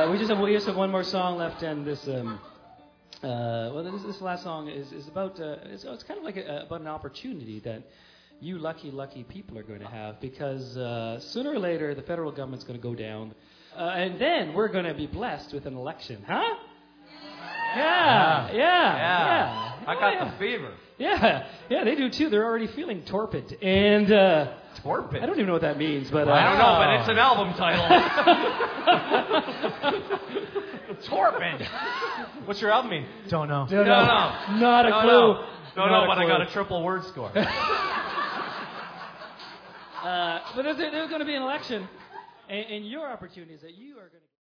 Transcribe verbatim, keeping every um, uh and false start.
uh, we just have we just have one more song left, and this um, uh, well, this, this last song is is about uh, it's, it's kind of like a, about an opportunity that you lucky lucky people are going to have, because uh, sooner or later the federal government's going to go down, uh, and then we're going to be blessed with an election, huh? Yeah, yeah, yeah. yeah. I oh, got yeah. the fever. Yeah, yeah, they do too. They're already feeling torpid, and uh, torpid. I don't even know what that means, but uh, I don't know, but it's an album title. Torpid. What's your album mean? Don't know. Don't no, know. no, not a no, clue. No, no, not no but clue. I got a triple word score. uh, but there's, there's going to be an election, and, and your opportunity is that you are going to.